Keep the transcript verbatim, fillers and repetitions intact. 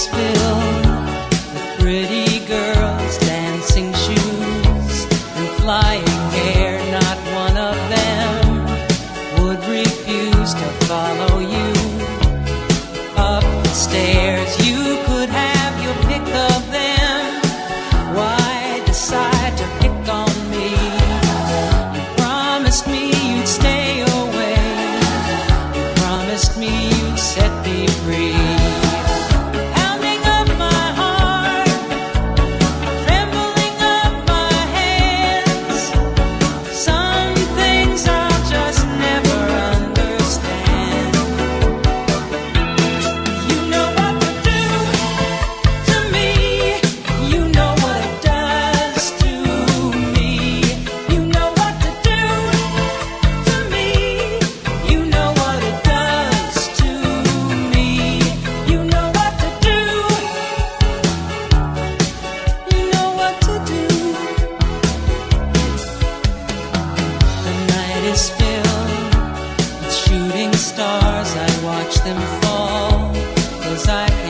filled with pretty girls, dancing shoes, and flying hair. Not one of them would refuse to follow you up the stairs. You could have your pick of them. Why decide to pick on me? You promised me you'd stay away. You promised me you'd set me free. Is filled with shooting stars. I watch them fall, 'cause I can't